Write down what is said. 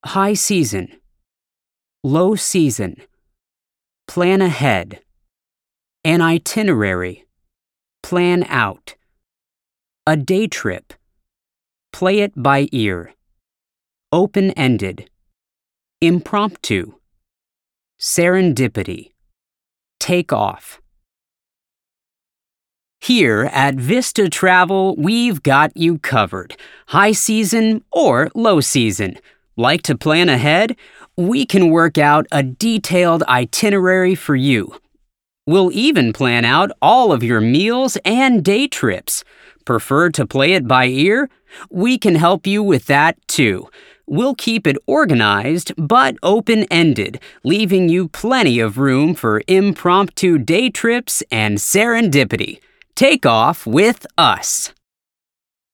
High season. Low season. Plan ahead. An itinerary. Plan out. A day trip. Play it by ear. Open-ended. Impromptu. Serendipity. Take off. Here at Vista Travel, we've got you covered. High season or low season. Like to plan ahead? We can work out a detailed itinerary for you. We'll even plan out all of your meals and day trips. Prefer to play it by ear? We can help you with that too. We'll keep it organized but open-ended, leaving you plenty of room for impromptu day trips and serendipity. Take off with us.